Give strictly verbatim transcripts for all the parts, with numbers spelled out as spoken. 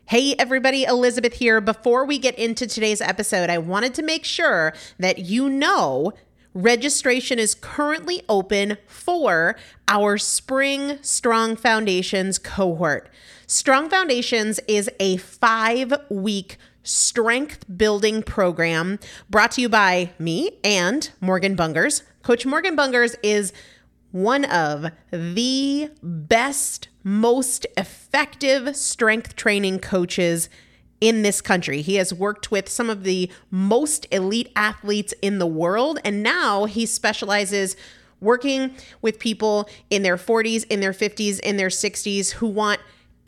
Hey everybody, Elizabeth here. Before we get into today's episode, I wanted to make sure that you know registration is currently open for our Spring Strong Foundations cohort. Strong Foundations is a five-week strength building program brought to you by me and Morgan Bungers. Coach Morgan Bungers is one of the best, most effective strength training coaches in this country. He has worked with some of the most elite athletes in the world, and now he specializes working with people in their forties, in their fifties, in their sixties who want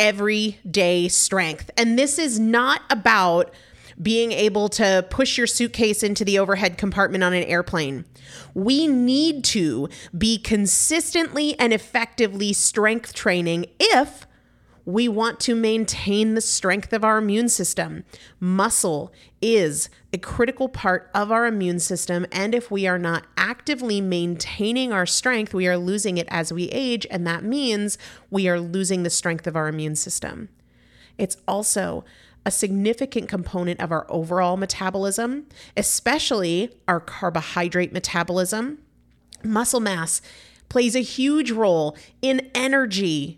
everyday strength. And this is not about being able to push your suitcase into the overhead compartment on an airplane. We need to be consistently and effectively strength training if we want to maintain the strength of our immune system. Muscle is a critical part of our immune system, and if we are not actively maintaining our strength, we are losing it as we age, and that means we are losing the strength of our immune system. It's also a significant component of our overall metabolism, especially our carbohydrate metabolism. Muscle mass plays a huge role in energy,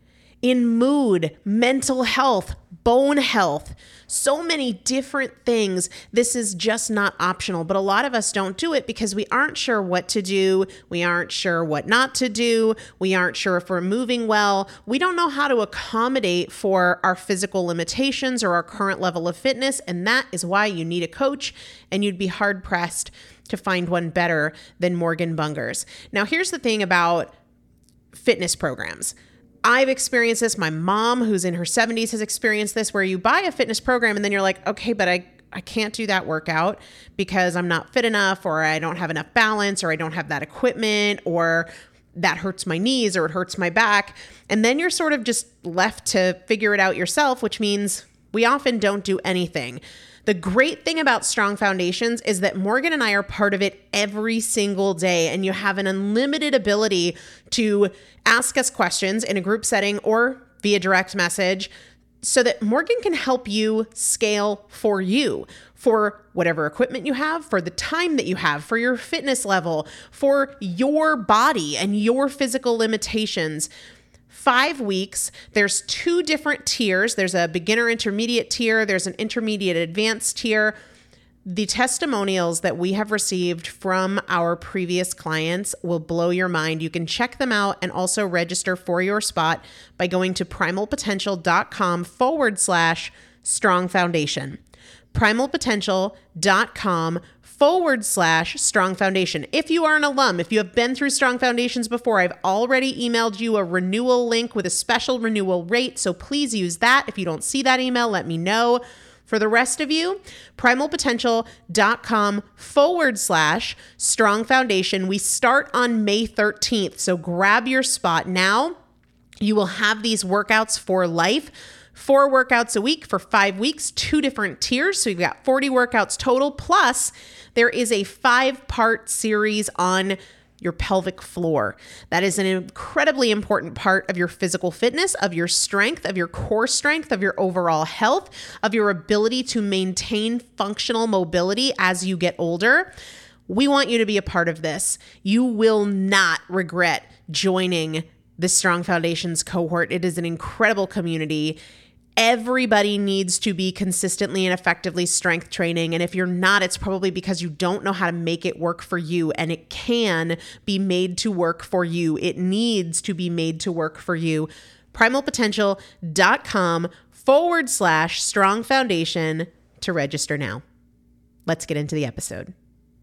in mood, mental health, bone health, so many different things. This is just not optional, but a lot of us don't do it because we aren't sure what to do. We aren't sure what not to do. We aren't sure if we're moving well. We don't know how to accommodate for our physical limitations or our current level of fitness, and that is why you need a coach, and you'd be hard-pressed to find one better than Morgan Bungers. Now, here's the thing about fitness programs. I've experienced this. My mom, who's in her seventies, has experienced this, where you buy a fitness program and then you're like, okay, but I, I can't do that workout because I'm not fit enough, or I don't have enough balance, or I don't have that equipment, or that hurts my knees, or it hurts my back. And then you're sort of just left to figure it out yourself, which means we often don't do anything. The great thing about Strong Foundations is that Morgan and I are part of it every single day, and you have an unlimited ability to ask us questions in a group setting or via direct message so that Morgan can help you scale for you, for whatever equipment you have, for the time that you have, for your fitness level, for your body and your physical limitations. Five weeks, there's two different tiers. There's a beginner intermediate tier. There's an intermediate advanced tier. The testimonials that we have received from our previous clients will blow your mind. You can check them out and also register for your spot by going to primalpotential.com forward slash strong foundation. primalpotential.com forward slash strong foundation. If you are an alum, if you have been through Strong Foundations before, I've already emailed you a renewal link with a special renewal rate. So please use that. If you don't see that email, let me know. For the rest of you, primalpotential.com forward slash strong foundation. We start on May thirteenth. So grab your spot now. You will have these workouts for life. Four workouts a week for five weeks, two different tiers. So you've got forty workouts total. Plus, there is a five-part series on your pelvic floor. That is an incredibly important part of your physical fitness, of your strength, of your core strength, of your overall health, of your ability to maintain functional mobility as you get older. We want you to be a part of this. You will not regret joining the Strong Foundations cohort. It is an incredible community. Everybody needs to be consistently and effectively strength training. And if you're not, it's probably because you don't know how to make it work for you. And it can be made to work for you. It needs to be made to work for you. primalpotential.com forward slash strong foundation to register now. Let's get into the episode.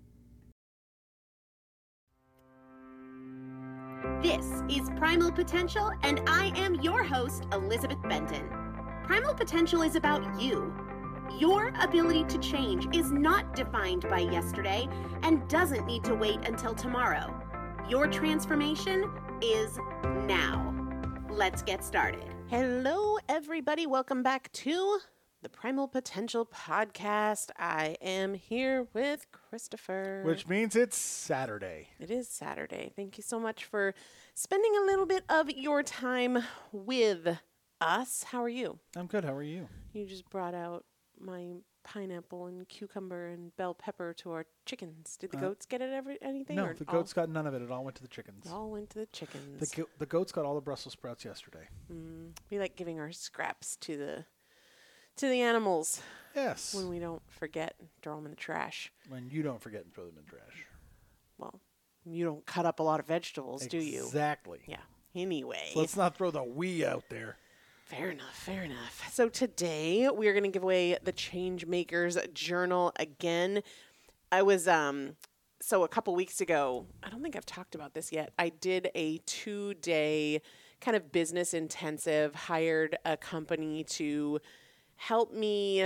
This is Primal Potential, and I am your host, Elizabeth Benton. Primal Potential is about you. Your ability to change is not defined by yesterday and doesn't need to wait until tomorrow. Your transformation is now. Let's get started. Hello, everybody. Welcome back to the Primal Potential Podcast. I am here with Christopher. Which means it's Saturday. It is Saturday. Thank you so much for spending a little bit of your time with us. How are you? I'm good. How are you? You just brought out my pineapple and cucumber and bell pepper to our chickens. Did the Uh, goats get it? Every anything? No, or the all- goats got none of it. It all went to the chickens. It all went to the chickens. The go- the goats got all the Brussels sprouts yesterday. Mm, we like giving our scraps to the to the animals Yes. when we don't forget and throw them in the trash. When you don't forget and throw them in the trash. Well, you don't cut up a lot of vegetables, do you? Exactly. Yeah. Anyway. So let's not throw the we out there. Fair enough, fair enough. So today we are going to give away the Changemakers Journal again. I was, um, so a couple weeks ago, I don't think I've talked about this yet. I did a two day kind of business intensive, hired a company to help me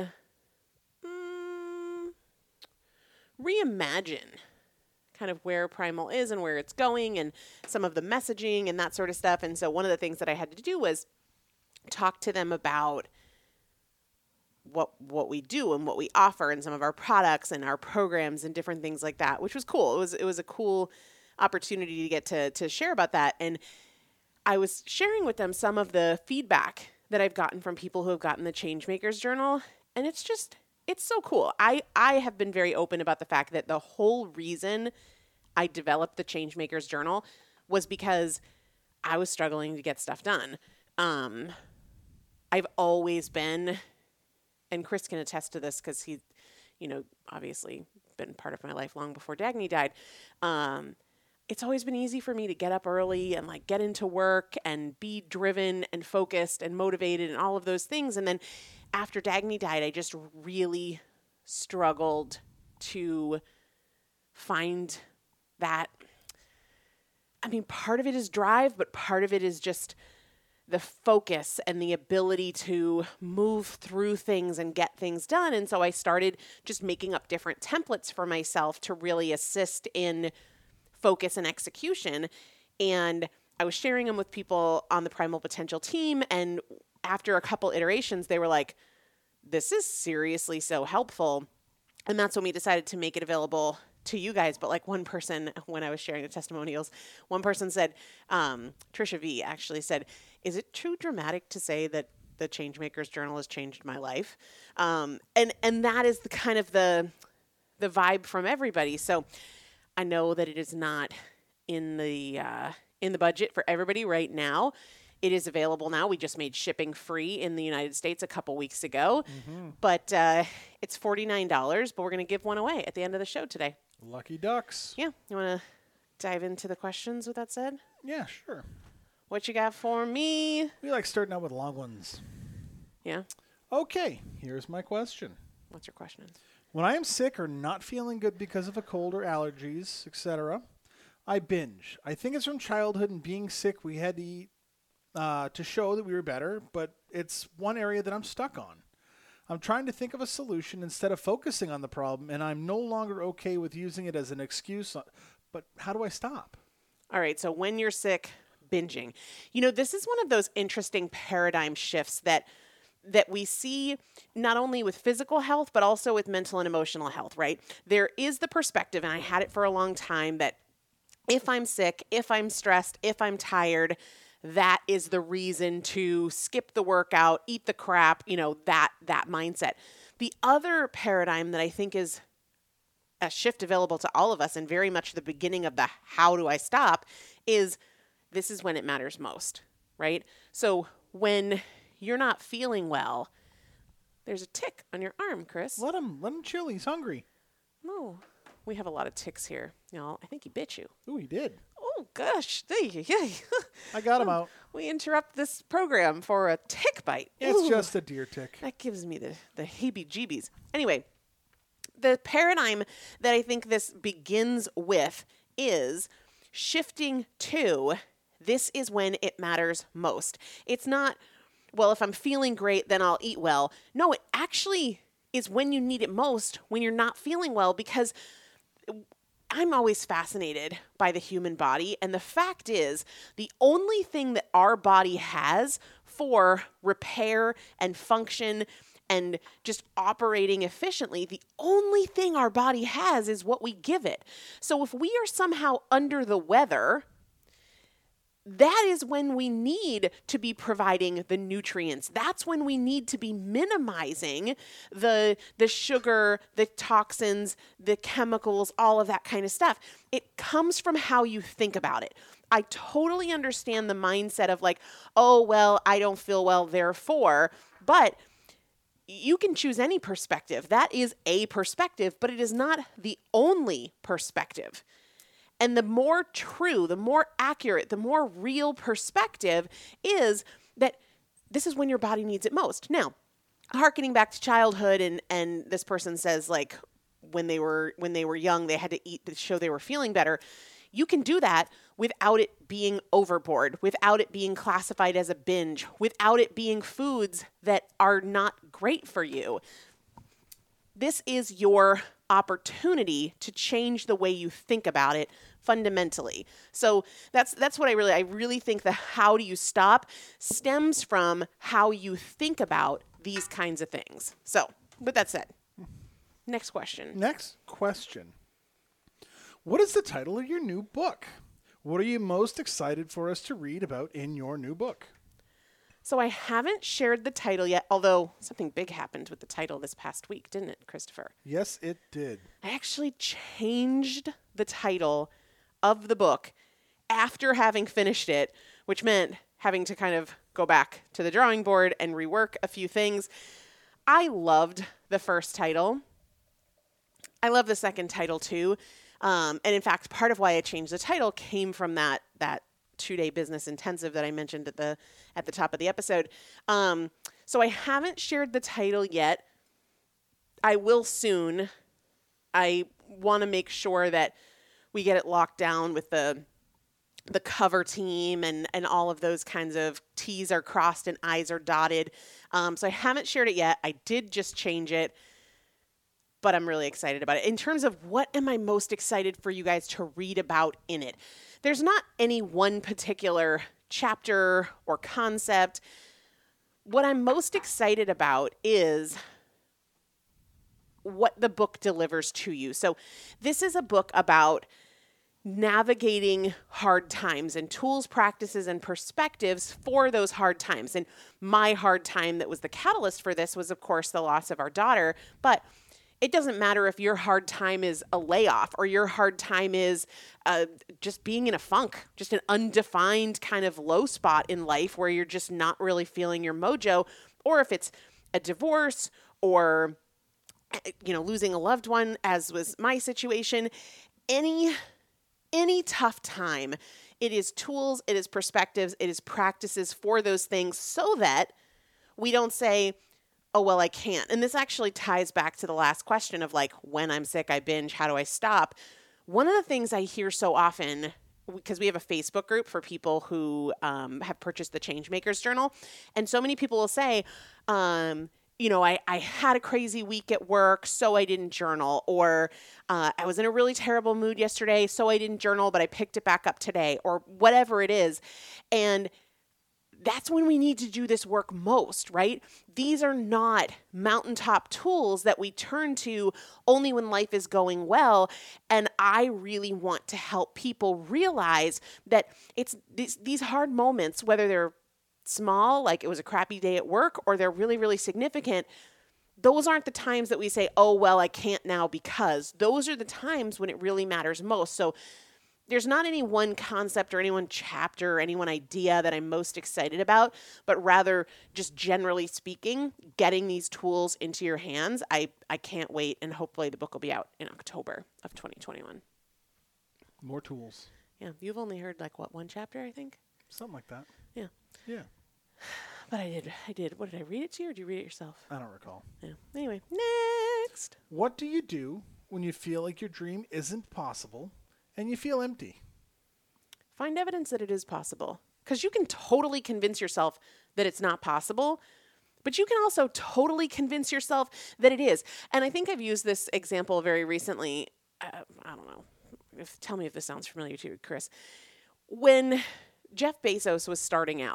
mm, reimagine kind of where Primal is and where it's going and some of the messaging and that sort of stuff. And so one of the things that I had to do was talk to them about what what we do and what we offer and some of our products and our programs and different things like that, which was cool. It was it was a cool opportunity to get to to share about that. And I was sharing with them some of the feedback that I've gotten from people who have gotten the Changemakers Journal, and it's just it's so cool. I I have been very open about the fact that the whole reason I developed the Changemakers Journal was because I was struggling to get stuff done. Um, I've always been, and Chris can attest to this because he, you know, obviously been part of my life long before Dagny died. Um, it's always been easy for me to get up early and like get into work and be driven and focused and motivated and all of those things. And then after Dagny died, I just really struggled to find that. I mean, part of it is drive, but part of it is just the focus and the ability to move through things and get things done. And so I started just making up different templates for myself to really assist in focus and execution. And I was sharing them with people on the Primal Potential team. And after a couple iterations, they were like, this is seriously so helpful. And that's when we decided to make it available to you guys. But like one person, when I was sharing the testimonials, one person said, um, Trisha V actually said, is it too dramatic to say that the Changemakers Journal has changed my life? Um, and, and that is the kind of the, the vibe from everybody. So I know that it is not in the, uh, in the budget for everybody right now. It is available now. We just made shipping free in the United States a couple weeks ago, mm-hmm. but uh, it's forty-nine dollars, but we're going to give one away at the end of the show today. Lucky ducks. Yeah. You want to dive into the questions with that said? Yeah, sure. What you got for me? We like starting out with long ones. Yeah. Okay, here's my question. What's your question? When I am sick or not feeling good because of a cold or allergies, et cetera, I binge. I think it's from childhood and being sick we had to eat uh, to show that we were better, but it's one area that I'm stuck on. I'm trying to think of a solution instead of focusing on the problem, and I'm no longer okay with using it as an excuse. But how do I stop? All right, so when you're sick, binging. You know, this is one of those interesting paradigm shifts that that we see not only with physical health, but also with mental and emotional health, right? There is the perspective, and I had it for a long time, that if I'm sick, if I'm stressed, if I'm tired, that is the reason to skip the workout, eat the crap, you know, that that mindset. The other paradigm that I think is a shift available to all of us and very much the beginning of the how do I stop is this is when it matters most, right? So when you're not feeling well, there's a tick on your arm, Chris. Let him, let him chill. He's hungry. No, we have a lot of ticks here. You know, I think he bit you. Oh, he did. Oh, gosh. Yeah. I got him out. We interrupt this program for a tick bite. It's Ooh, just a deer tick. that gives me the, the heebie-jeebies. Anyway, the paradigm that I think this begins with is shifting to this is when it matters most. It's not, well, if I'm feeling great, then I'll eat well. No, it actually is when you need it most, when you're not feeling well, because I'm always fascinated by the human body. And the fact is, the only thing that our body has for repair and function and just operating efficiently, the only thing our body has is what we give it. So if we are somehow under the weather, that is when we need to be providing the nutrients. That's when we need to be minimizing the the sugar, the toxins, the chemicals, all of that kind of stuff. It comes from how you think about it. I totally understand the mindset of like, oh, well, I don't feel well, therefore, but you can choose any perspective. That is a perspective, but it is not the only perspective. And the more true, the more accurate, the more real perspective is that this is when your body needs it most. Now, hearkening back to childhood, and and this person says like when they were when they were young, they had to eat to show they were feeling better. You can do that without it being overboard, without it being classified as a binge, without it being foods that are not great for you. This is your opportunity to change the way you think about it fundamentally. So that's that's what I really I really think the how do you stop stems from how you think about these kinds of things. So, with that said, next question. Next question. What is the title of your new book? What are you most excited for us to read about in your new book? So I haven't shared the title yet, although something big happened with the title this past week, didn't it, Christopher? Yes, it did. I actually changed the title of the book after having finished it, which meant having to kind of go back to the drawing board and rework a few things. I loved the first title. I love the second title too. Um, and in fact, part of why I changed the title came from that that two-day business intensive that I mentioned at the at the top of the episode. Um, so I haven't shared the title yet. I will soon. I want to make sure that we get it locked down with the the cover team and, and all of those kinds of T's are crossed and I's are dotted. Um, so I haven't shared it yet. I did just change it, but I'm really excited about it. In terms of what am I most excited for you guys to read about in it, there's not any one particular chapter or concept. What I'm most excited about is what the book delivers to you. So this is a book about navigating hard times and tools, practices, and perspectives for those hard times. And my hard time that was the catalyst for this was, of course, the loss of our daughter. But it doesn't matter if your hard time is a layoff or your hard time is uh, just being in a funk, just an undefined kind of low spot in life where you're just not really feeling your mojo, or if it's a divorce or, you know, losing a loved one, as was my situation. Any Any tough time, it is tools, it is perspectives, it is practices for those things so that we don't say, oh, well, I can't. And this actually ties back to the last question of like, when I'm sick, I binge, how do I stop? One of the things I hear so often, because we have a Facebook group for people who um, have purchased the Changemakers Journal, and so many people will say, um, you know, I, I had a crazy week at work, so I didn't journal. Or uh, I was in a really terrible mood yesterday, so I didn't journal, but I picked it back up today, or whatever it is. And that's when we need to do this work most, right? These are not mountaintop tools that we turn to only when life is going well. And I really want to help people realize that it's these, these hard moments, whether they're small, like it was a crappy day at work, or they're really, really significant, those aren't the times that we say, oh, well, I can't now because. Those are the times when it really matters most. So there's not any one concept or any one chapter or any one idea that I'm most excited about, but rather just generally speaking, getting these tools into your hands. I, I can't wait, and hopefully the book will be out in October of twenty twenty-one. More tools. Yeah, you've only heard like, what, one chapter, I think? Something like that. Yeah. Yeah. But I did. I did. What, did I read it to you, or did you read it yourself? I don't recall. Yeah. Anyway, next. What do you do when you feel like your dream isn't possible and you feel empty? Find evidence that it is possible. Because you can totally convince yourself that it's not possible, but you can also totally convince yourself that it is. And I think I've used this example very recently. Uh, I don't know. If, tell me if this sounds familiar to you, Chris. When Jeff Bezos was starting out,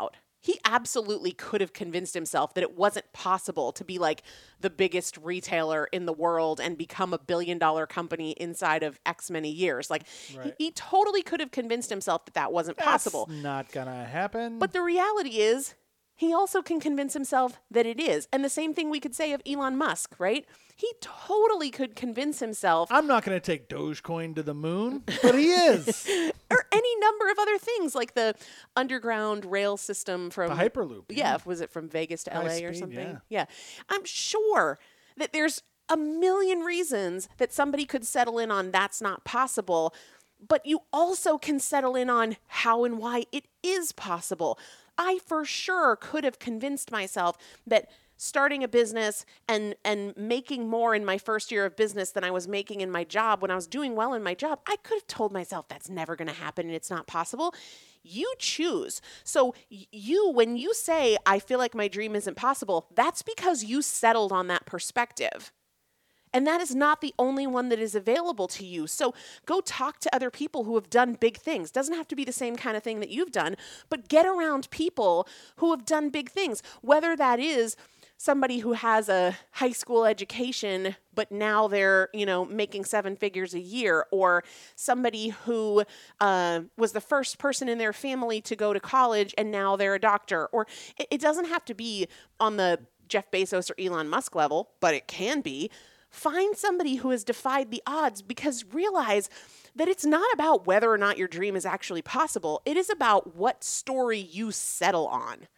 he absolutely could have convinced himself that it wasn't possible to be like the biggest retailer in the world and become a billion dollar company inside of X many years. Like Right. he, he totally could have convinced himself that that wasn't possible. That's not gonna happen. But the reality is, he also can convince himself that it is. And the same thing we could say of Elon Musk, right? He totally could convince himself, I'm not gonna take Dogecoin to the moon, but he is. or any number of other things like the underground rail system from The Hyperloop. Yeah, was it from Vegas to High L A or speed, something? yeah. Yeah. I'm sure that there's a million reasons that somebody could settle in on that's not possible, but you also can settle in on how and why it is possible. I for sure could have convinced myself that starting a business and and making more in my first year of business than I was making in my job when I was doing well in my job, I could have told myself that's never going to happen and it's not possible. You choose. So y- you, when you say, I feel like my dream isn't possible, that's because you settled on that perspective. And that is not the only one that is available to you. So go talk to other people who have done big things. Doesn't have to be the same kind of thing that you've done, but get around people who have done big things, whether that is somebody who has a high school education, but now they're, you know, making seven figures a year, or somebody who uh, was the first person in their family to go to college and now they're a doctor. Or it, it doesn't have to be on the Jeff Bezos or Elon Musk level, but it can be. Find somebody who has defied the odds, because realize that it's not about whether or not your dream is actually possible. It is about what story you settle on.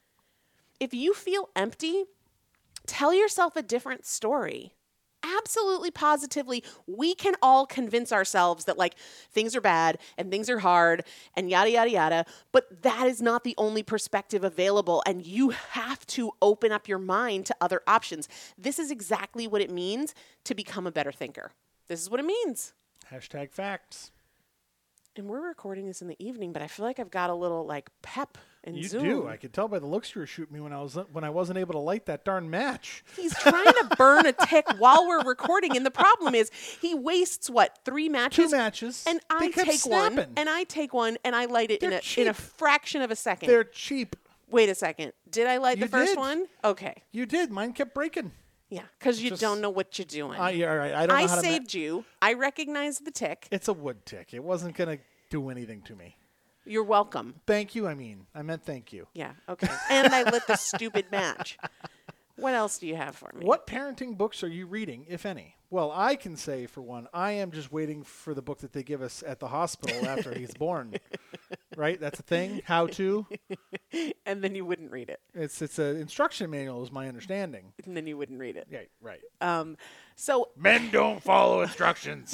If you feel empty, tell yourself a different story. Absolutely, positively, we can all convince ourselves that like things are bad and things are hard and yada, yada, yada. But that is not the only perspective available. And you have to open up your mind to other options. This is exactly what it means to become a better thinker. This is what it means. Hashtag facts. And we're recording this in the evening, but I feel like I've got a little like pep and You zoom. do. I could tell by the looks you were shooting me when I was when I wasn't able to light that darn match. He's trying to burn a tick while we're recording, and the problem is he wastes what three matches? Two matches. And I They kept take one, snapping. and I take one, and I light it in They're a in a cheap. fraction of a second. They're cheap. Wait a second. Did I light You the first did. one? Okay. You did. Mine kept breaking. Yeah, because you Just- don't know what you're doing. Uh, yeah, all right. I don't I know how to. ma- saved you. I recognized the tick. It's a wood tick. It wasn't gonna do anything to me. You're welcome. Thank you. I mean, I meant thank you. Yeah. Okay. And I lit the stupid match. What else do you have for me? What parenting books are you reading, if any? Well, I can say, for one, I am just waiting for the book that they give us at the hospital after he's born. Right? That's a thing? How to? And then you wouldn't read it. It's it's an instruction manual, is my understanding. And then you wouldn't read it. Yeah, right. Um, so Men don't follow instructions.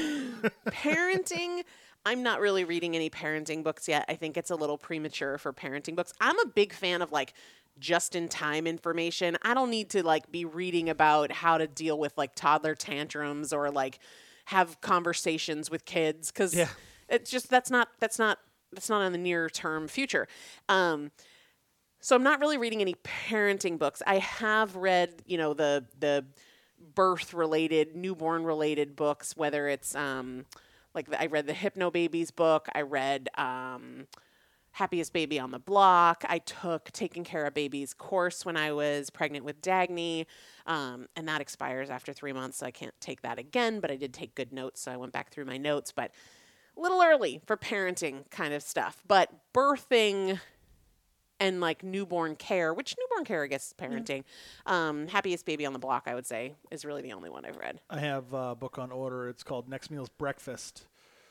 parenting, I'm not really reading any parenting books yet. I think it's a little premature for parenting books. I'm a big fan of like just in time information. I don't need to like be reading about how to deal with like toddler tantrums or like have conversations with kids, cuz Yeah. it's just that's not that's not that's not in the near term future. Um so I'm not really reading any parenting books. I have read, you know, the the birth related, newborn related books, whether it's um like the, I read the Hypno Babies book. I read um, Happiest Baby on the Block. I took Taking Care of Babies course when I was pregnant with Dagny, um, and that expires after three months, so I can't take that again, but I did take good notes, so I went back through my notes, but a little early for parenting kind of stuff. But birthing and like newborn care, which newborn care, I guess, is parenting. Um, Happiest Baby on the Block, I would say, is really the only one I've read. I have a book on order. It's called Next Meal's Breakfast.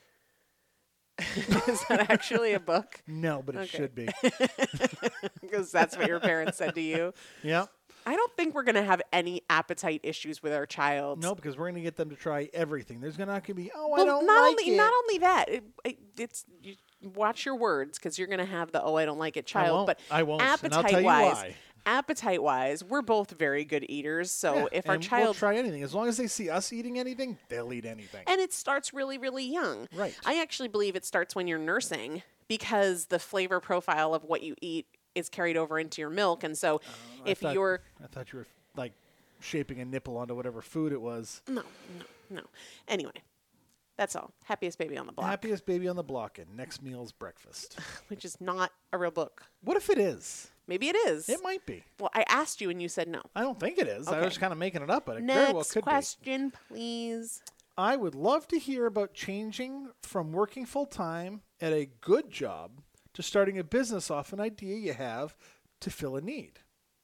Is that actually a book? No, but it Okay. should be. Because that's what your parents said to you. Yeah. I don't think we're going to have any appetite issues with our child. No, because we're going to get them to try everything. There's going to not going to be, oh, I Well, don't not like only it. not only that, it, it, it's you watch your words, because you're going to have the oh I don't like it child. won't. But I won't, and I'll appetite tell you wise, why. appetite wise, we're both very good eaters. So Yeah, if our and child will try anything. As long as they see us eating anything, they'll eat anything. And it starts really, really young. Right. I actually believe it starts when you're nursing, because the flavor profile of what you eat is carried over into your milk. And so I if thought- you're I thought you were like shaping a nipple onto whatever food it was. no, no, no. Anyway, That's all. Happiest Baby on the Block. Happiest Baby on the Block and Next Meal's Breakfast. Which is not a real book. What if it is? Maybe it is. It might be. Well, I asked you and you said no. I don't think it is. I Okay. was kind of making it up, but it Next very well could question, please. be. I would love to hear about changing from working full-time at a good job to starting a business off an idea you have to fill a need.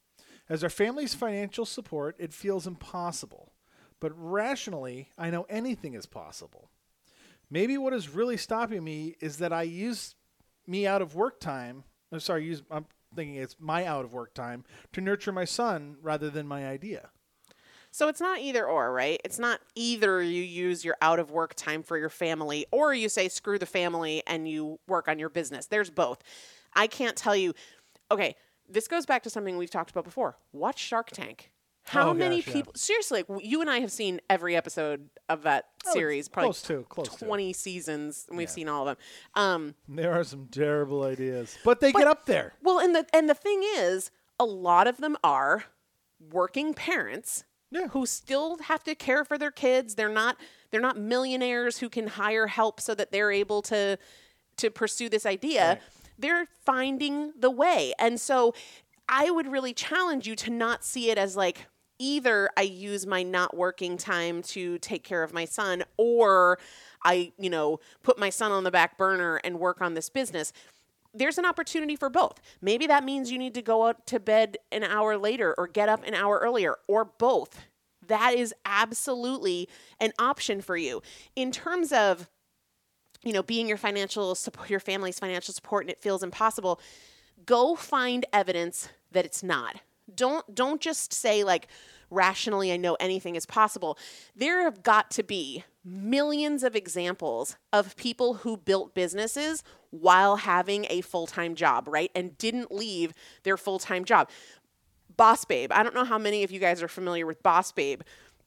As our family's financial support, it feels impossible. But rationally, I know anything is possible. Maybe what is really stopping me is that I use me out of work time. I'm sorry, use, I'm thinking it's my out of work time to nurture my son rather than my idea. So it's not either or, right? It's not either you use your out of work time for your family or you say screw the family and you work on your business. There's both. I can't tell you. Okay, this goes back to something we've talked about before. Watch Shark Tank. How Oh, many gosh, yeah. people, seriously, like, you and I have seen every episode of that Oh, series, probably close to, close to. twenty seasons, and we've Yeah. seen all of them. Um, There are some terrible ideas, but they But- get up there. well, and the and the thing is, a lot of them are working parents Yeah. who still have to care for their kids. They're not they're not millionaires who can hire help so that they're able to to pursue this idea. Right. They're finding the way. And so I would really challenge you to not see it as like either I use my not working time to take care of my son or I, you know, put my son on the back burner and work on this business. There's an opportunity for both. Maybe that means you need to go out to bed an hour later or get up an hour earlier or both. That is absolutely an option for you. In terms of, you know, being your financial support, your family's financial support and it feels impossible, go find evidence that it's not. Don't don't just say like rationally I know anything is possible. There have got to be millions of examples of people who built businesses while having a full-time job, right? And didn't leave their full-time job. Boss Babe. I don't know how many of you guys are familiar with Boss Babe.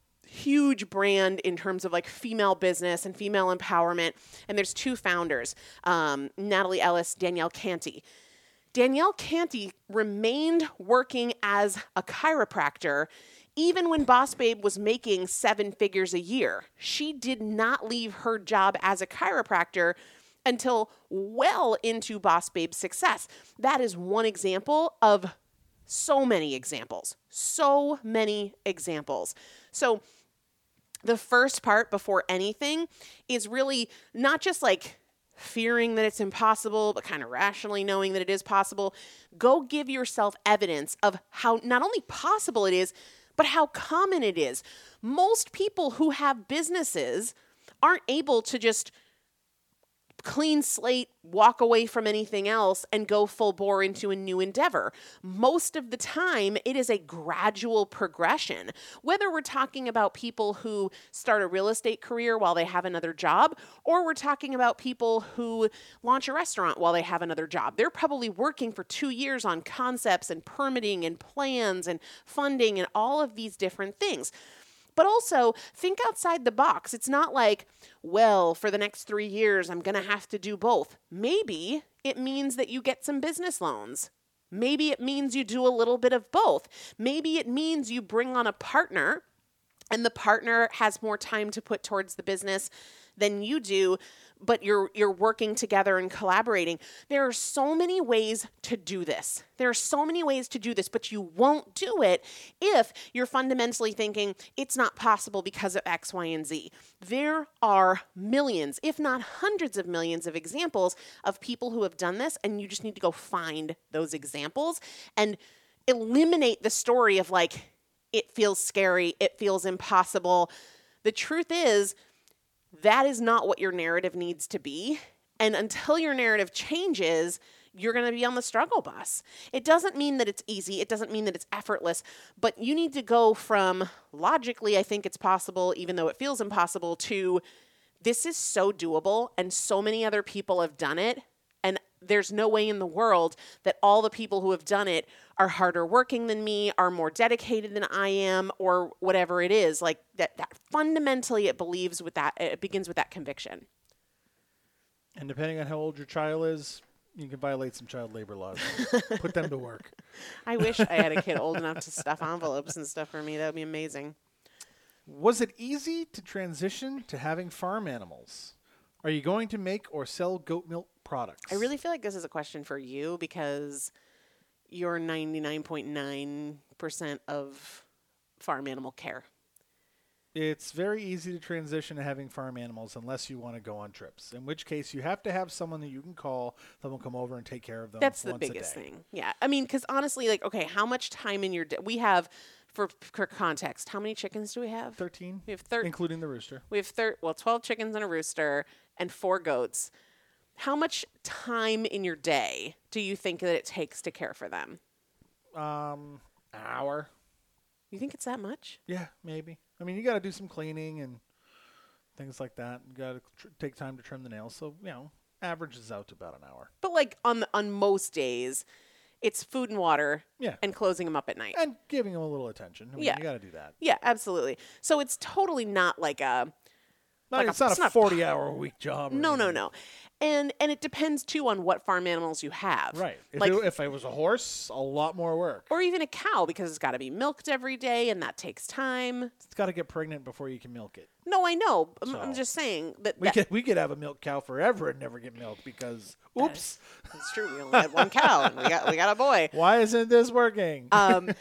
Huge brand in terms of like female business and female empowerment. And there's two founders, um, Natalie Ellis, Danielle Canty. Danielle Canty remained working as a chiropractor even when Boss Babe was making seven figures a year. She did not leave her job as a chiropractor until well into Boss Babe's success. That is one example of so many examples, so many examples. So the first part before anything is really not just like fearing that it's impossible, but kind of rationally knowing that it is possible. Go give yourself evidence of how not only possible it is, but how common it is. Most people who have businesses aren't able to just clean slate, walk away from anything else and go full bore into a new endeavor. Most of the time, it is a gradual progression. Whether we're talking about people who start a real estate career while they have another job, or we're talking about people who launch a restaurant while they have another job. They're probably working for two years on concepts and permitting and plans and funding and all of these different things. But also, think outside the box. It's not like, well, for the next three years, I'm going to have to do both. Maybe it means that you get some business loans. Maybe it means you do a little bit of both. Maybe it means you bring on a partner and the partner has more time to put towards the business than you do, but you're you're working together and collaborating. There are so many ways to do this. There are so many ways to do this, but you won't do it if you're fundamentally thinking it's not possible because of X, Y, and Z. There are millions, if not hundreds of millions of examples of people who have done this, and you just need to go find those examples and eliminate the story of like, it feels scary, it feels impossible. The truth is, that is not what your narrative needs to be. And until your narrative changes, you're going to be on the struggle bus. It doesn't mean that it's easy. It doesn't mean that it's effortless. But you need to go from logically, I think it's possible, even though it feels impossible, to this is so doable and so many other people have done it. And there's no way in the world that all the people who have done it are harder working than me, are more dedicated than I am, or whatever it is. Like that, that fundamentally it believes with that, it begins with that conviction. And depending on how old your child is, you can violate some child labor laws. Put them to work. I wish I had a kid old enough to stuff envelopes and stuff for me. That would be amazing. Was it easy to transition to having farm animals? Are you going to make or sell goat milk products? I really feel like this is a question for you because you're ninety-nine point nine percent of farm animal care. It's very easy to transition to having farm animals unless you want to go on trips, in which case you have to have someone that you can call that will come over and take care of them. That's the once a biggest day. thing. Yeah. I mean, because honestly, like, okay, how much time in your day? We have, for, for context, how many chickens do we have? thirteen, We have thirteen. including the rooster. We have thir- well, twelve chickens and a rooster and four goats. How much time in your day do you think that it takes to care for them? Um, an hour. You think it's that much? Yeah, maybe. I mean, you got to do some cleaning and things like that. You got to tr- take time to trim the nails. So, you know, averages out to about an hour. But like on the, on most days, it's food and water Yeah. and closing them up at night. And giving them a little attention. I mean, Yeah. you got to do that. Yeah, absolutely. So it's totally not like a Not, Like a- it's not it's a not- forty-hour-a-week job. or no, no, anything. no. And and it depends too on what farm animals you have. Right. If, Like it, if I was a horse, a lot more work. or even a cow because it's got to be milked every day and that takes time. It's got to get pregnant before you can milk it. No, I know. I'm, I'm So, just saying that, We that could we could have a milk cow forever and never get milked because oops, it's true. We only had one cow and we got we got a boy. why isn't this working? Um,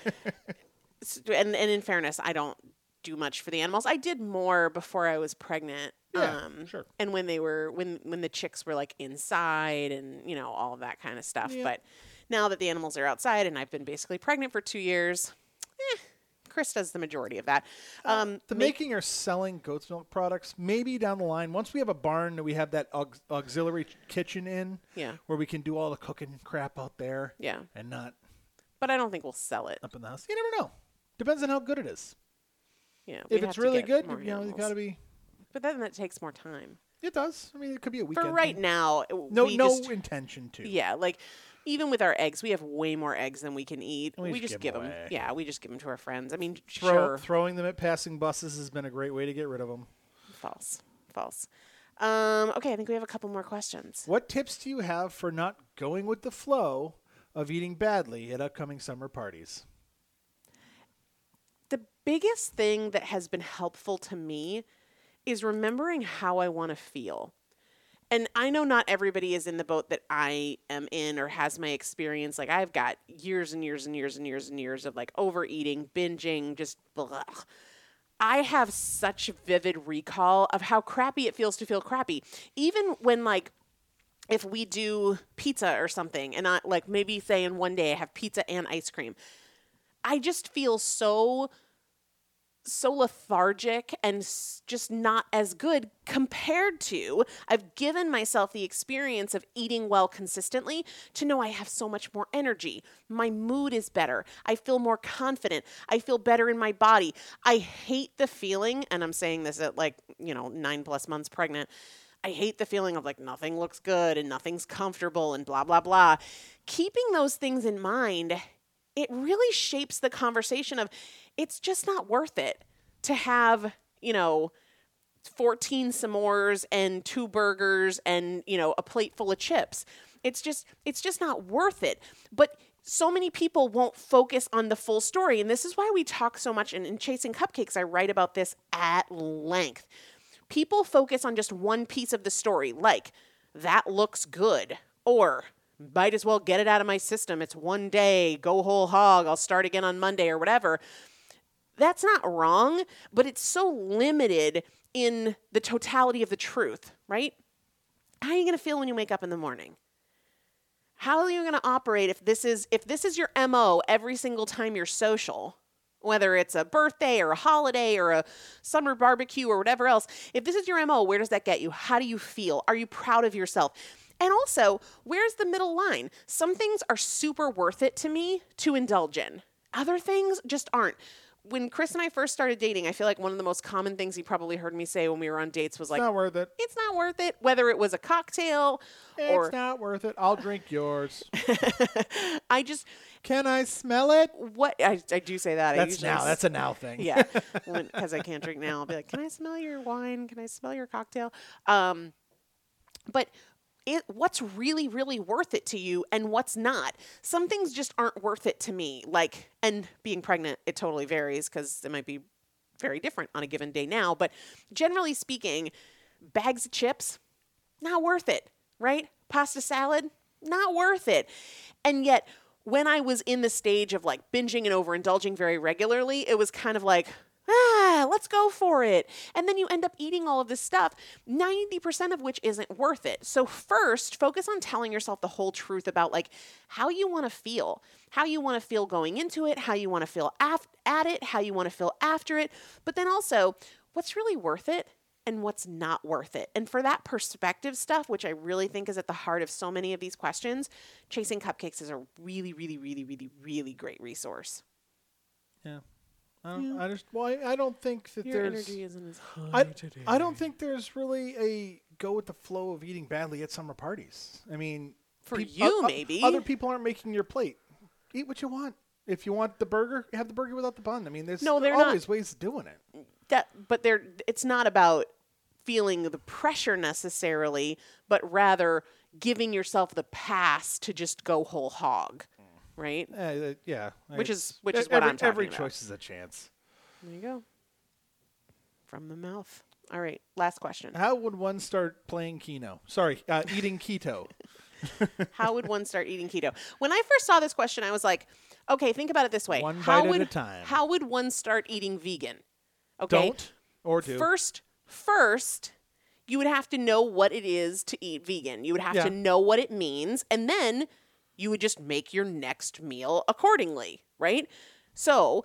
s- and and in fairness, I don't do much for the animals. I did more before I was pregnant. Yeah, um, sure. And when they were when when the chicks were like inside and you know all of that kind of stuff. Yeah. But now that the animals are outside and I've been basically pregnant for two years, eh, Chris does the majority of that. Um, the make- making or selling goat's milk products, maybe down the line, once we have a barn that we have that aux- auxiliary kitchen in, Yeah. where we can do all the cooking crap out there, Yeah. and not but I don't think we'll sell it. up in the house. You never know. Depends on how good it is. Yeah. we If have it's to really get good, more you know, you animals. got to be. But then that takes more time. It does. I mean, it could be a weekend. For right thing. now, no, we no just, intention to. yeah, like even with our eggs, we have way more eggs than we can eat. We We, just just give give 'em them. away. Yeah, we just give them to our friends. I mean, Throw, sure, Throwing them at passing buses has been a great way to get rid of them. false, false. Um, okay, I think we have a couple more questions. What tips do you have for not going with the flow of eating badly at upcoming summer parties? The biggest thing that has been helpful to me is remembering how I want to feel. And I know not everybody is in the boat that I am in or has my experience. Like I've got years and years and years and years and years of like overeating, binging, just blah. I have such vivid recall of how crappy it feels to feel crappy. Even when like if we do pizza or something and I like maybe say in one day I have pizza and ice cream. I just feel so so lethargic and s- just not as good compared to I've given myself the experience of eating well consistently to know I have so much more energy. My mood is better. I feel more confident. I feel better in my body. I hate the feeling, and I'm saying this at like, you know, nine plus months pregnant. I hate the feeling of like nothing looks good and nothing's comfortable and blah, blah, blah. Keeping those things in mind, it really shapes the conversation of it's just not worth it to have, you know, fourteen s'mores and two burgers and, you know, a plate full of chips. It's just it's just not worth it. But so many people won't focus on the full story. And this is why we talk so much in, in Chasing Cupcakes. I write about this at length. People focus on just one piece of the story, like that looks good, or might as well get it out of my system. It's one day, go whole hog, I'll start again on Monday or whatever. That's not wrong, but it's so limited in the totality of the truth, right? How are you going to feel when you wake up in the morning? How are you going to operate if this is if this is your M O every single time you're social? Whether it's a birthday or a holiday or a summer barbecue or whatever else, if this is your M O, where does that get you? How do you feel? Are you proud of yourself? And also, where's the middle line? Some things are super worth it to me to indulge in. Other things just aren't. When Chris and I first started dating, I feel like one of the most common things he probably heard me say when we were on dates was It's like, not worth it. it's not worth it, whether it was a cocktail or It's not worth it. I'll drink yours. I just, Can I smell it? what, I, I do say that. I That's usually now. s- That's a now thing. yeah, because I can't drink now. I'll be like, can I smell your wine? Can I smell your cocktail? Um, but it, what's really, really worth it to you and what's not? Some things just aren't worth it to me. Like, and being pregnant, it totally varies because it might be very different on a given day now. But generally speaking, bags of chips, not worth it, right? Pasta salad, not worth it. And yet, when I was in the stage of like binging and overindulging very regularly, it was kind of like, ah, let's go for it. And then you end up eating all of this stuff, ninety percent of which isn't worth it. So first, focus on telling yourself the whole truth about like how you want to feel, how you want to feel going into it, how you want to feel af- at it, how you want to feel after it. But then also, what's really worth it and what's not worth it. And for that perspective stuff, which I really think is at the heart of so many of these questions, Chasing Cupcakes is a really, really, really, really, really great resource. Yeah. I don't, yeah. I just, well, I, I don't think that Your there's... energy isn't as high I, today. I don't think there's really a go with the flow of eating badly at summer parties. I mean... For peop- you, uh, maybe. Other people aren't making your plate. Eat what you want. If you want the burger, have the burger without the bun. I mean, there's no, they're always not, ways of doing it. That, but they're, it's not about feeling the pressure necessarily, but rather giving yourself the pass to just go whole hog, right? Uh, yeah. Which is which every, is what I'm talking Every about. choice is a chance. There you go. From the mouth. All right, last question. How would one start playing Keno? Sorry, uh, eating keto. How would one start eating keto? When I first saw this question, I was like, okay, think about it this way. One how bite would, at a time. How would one start eating vegan? Okay. Don't or do. First, first, you would have to know what it is to eat vegan. You would have Yeah. to know what it means, and then you would just make your next meal accordingly, right? So,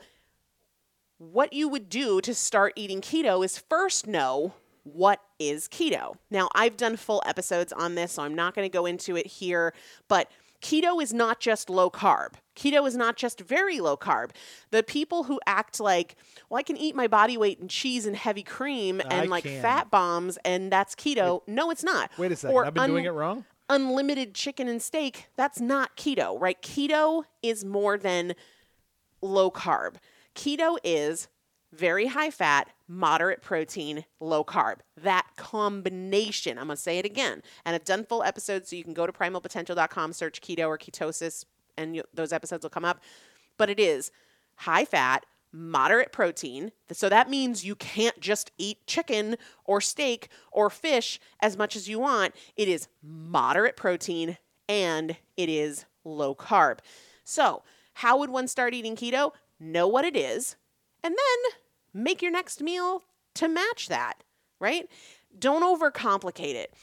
what you would do to start eating keto is first know what is keto. Now, I've done full episodes on this, so I'm not going to go into it here, but keto is not just low carb. Keto is not just very low carb. The people who act like, well, I can eat my body weight in cheese and heavy cream and I like can. fat bombs and that's keto. No, it's not. Wait a second. Or I've been un- doing it wrong? Unlimited chicken and steak, that's not keto, right? Keto is more than low carb. Keto is very high fat, moderate protein, low carb. That combination, I'm going to say it again. And I've done full episodes, so you can go to primal potential dot com, search keto or ketosis, and you, those episodes will come up. But it is high fat, moderate protein. So that means you can't just eat chicken or steak or fish as much as you want. It is moderate protein and it is low carb. So how would one start eating keto? Know what it is, and then make your next meal to match that, right? Don't overcomplicate it.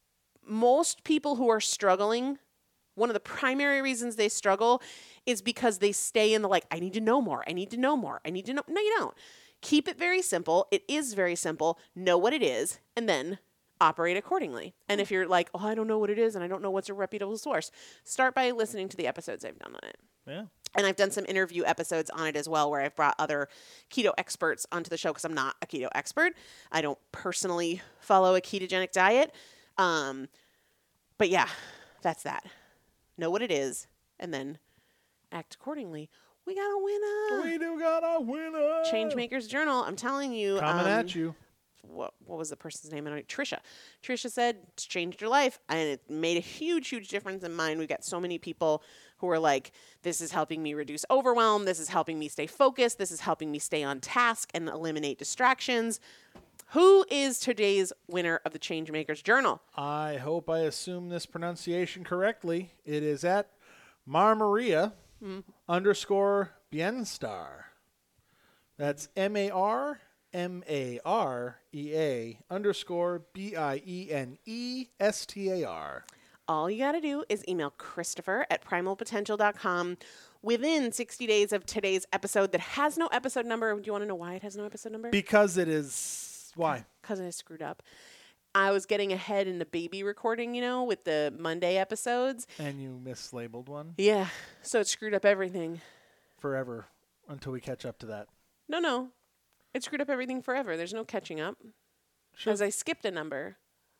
Most people who are struggling, one of the primary reasons they struggle is because they stay in the like, I need to know more. I need to know more. I need to know. No, you don't. Keep it very simple. It is very simple. Know what it is, and then operate accordingly. And if you're like, oh, I don't know what it is, and I don't know what's a reputable source, start by listening to the episodes I've done on it. Yeah. And I've done some interview episodes on it as well, where I've brought other keto experts onto the show because I'm not a keto expert. I don't personally follow a ketogenic diet. Um, but yeah, that's that. Know what it is, and then act accordingly. We got a winner. We do got a winner. Changemakers Journal. I'm telling you. Coming um, at you. What, what was the person's name? Trisha. Trisha said it's changed her life, and it made a huge, huge difference in mine. We got so many people who are like, this is helping me reduce overwhelm. This is helping me stay focused. This is helping me stay on task and eliminate distractions. Who is today's winner of the Changemakers Journal? I hope I assume this pronunciation correctly. It is at Marmaria mm. underscore Bienstar. That's M A R M A R E A underscore B I E N E S T A R. All you got to do is email Christopher at primal potential dot com within sixty days of today's episode that has no episode number. Do you want to know why it has no episode number? Because it is... Why? Because I screwed up. I was getting ahead in the baby recording, you know, with the Monday episodes. And you mislabeled one? Yeah. So it screwed up everything. Forever. Until we catch up to that. No, no. It screwed up everything forever. There's no catching up. Because Sure. I skipped a number.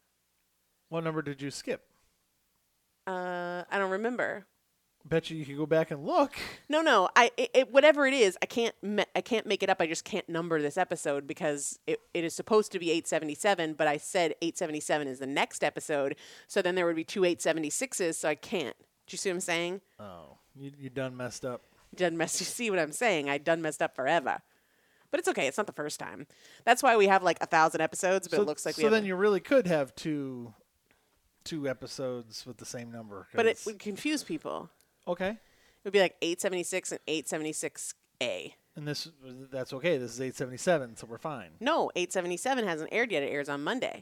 What number did you skip? Uh, I don't remember. Bet you you could go back and look. No, no. I it, it, whatever it is, I can't me- I can't make it up. I just can't number this episode because it, it is supposed to be eight seventy-seven, but I said eight seventy-seven is the next episode. So then there would be two eight seventy-sixes, so I can't. Do you see what I'm saying? Oh, you you done messed up. You done messed. You see what I'm saying? I done messed up forever. But it's okay. It's not the first time. That's why we have like a thousand episodes, but so, it looks like we so have. then you really could have two, two episodes with the same number. But it 'cause- would confuse people. okay. It would be like eight seventy-six and eight seventy-six A. And this that's okay. This is eight seventy-seven, so we're fine. No, eight seventy-seven hasn't aired yet. It airs on Monday.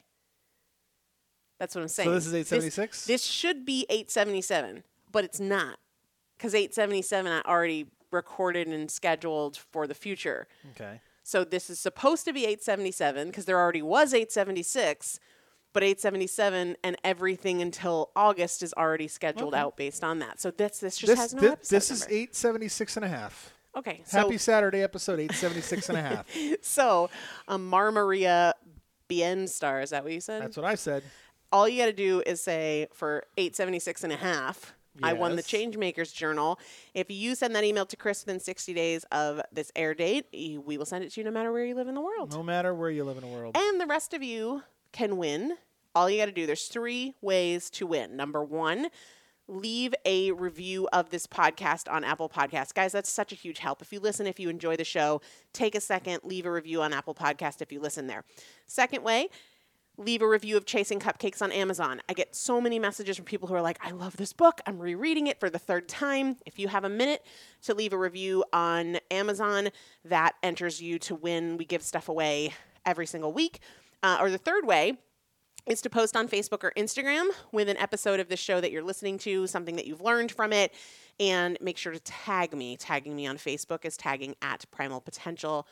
That's what I'm saying. So this is eight seventy-six? This, this should be eight seventy-seven, but it's not. Because eight seventy-seven I already recorded and scheduled for the future. Okay. So this is supposed to be eight seventy-seven because there already was eight seventy-six, but eight seventy-seven and everything until August is already scheduled Okay. out based on that. So this this just This has no thi- episode this is number. eight seventy-six and a half. Okay. So, Happy Saturday episode eight seventy-six and a half. so um, Mar Maria Bien Star, is that what you said? That's what I said. All you got to do is say for eight seventy-six and a half, I won the Yes. Changemakers Journal. If you send that email to Chris within sixty days of this air date, you- we will send it to you no matter where you live in the world. No matter where you live in the world. And the rest of you can win. All you got to do, there's three ways to win. Number one, leave a review of this podcast on Apple Podcasts. Guys, that's such a huge help. If you listen, if you enjoy the show, take a second, leave a review on Apple Podcast if you listen there. Second way, leave a review of Chasing Cupcakes on Amazon. I get so many messages from people who are like, I love this book. I'm rereading it for the third time. If you have a minute to leave a review on Amazon, that enters you to win. We give stuff away every single week. Uh, or the third way is to post on Facebook or Instagram with an episode of the show that you're listening to, something that you've learned from it, and make sure to tag me. Tagging me on Facebook is tagging at Primal Potential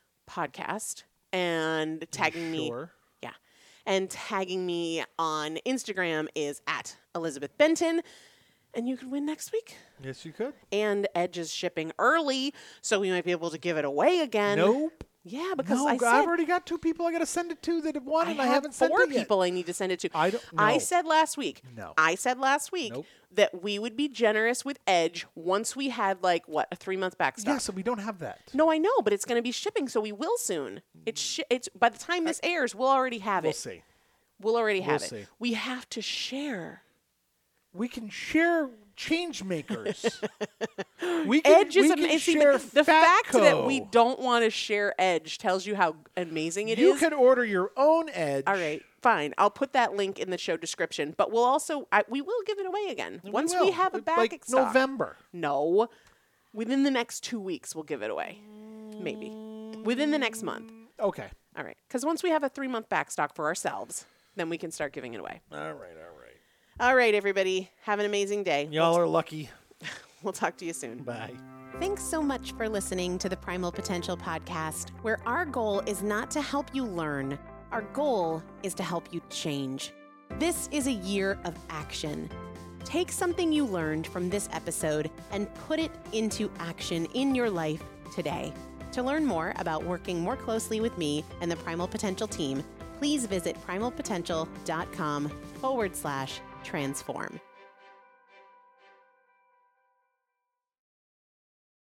Podcast, and tagging me, Sure. yeah, and tagging me on Instagram is at Elizabeth Benton, and you can win next week. Yes, you could. And Edge is shipping early, so we might be able to give it away again. Nope. Yeah, because No, I I've said already got two people I got to send it to that have won, I and I have haven't sent four it yet. people I need to send it to. I don't- I no. said last week. No. I said last week Nope. that we would be generous with Edge once we had like what a three month backstop. Yeah, so we don't have that. No, I know, but it's going to be shipping, so we will soon. It's sh- it's by the time this airs, we'll already have We'll it. see. We'll already have We'll it. see. We have to share. We can share change makers. we can, Edge is we can amazing. share The fact that we Fatco. don't want to share Edge tells you how amazing it is. You can order your own Edge. All right, fine. I'll put that link in the show description. But we'll also I, we will give it away again once we will. have a back like stock. November. No, within the next two weeks we'll give it away. Maybe within the next month. Okay. All right, because once we have a three month back stock for ourselves, then we can start giving it away. All right, all right. All right, everybody, have an amazing day. Y'all are lucky. We'll talk to you soon. Bye. Thanks so much for listening to the Primal Potential Podcast, where our goal is not to help you learn. Our goal is to help you change. This is a year of action. Take something you learned from this episode and put it into action in your life today. To learn more about working more closely with me and the Primal Potential team, please visit primalpotential.com forward slash transform.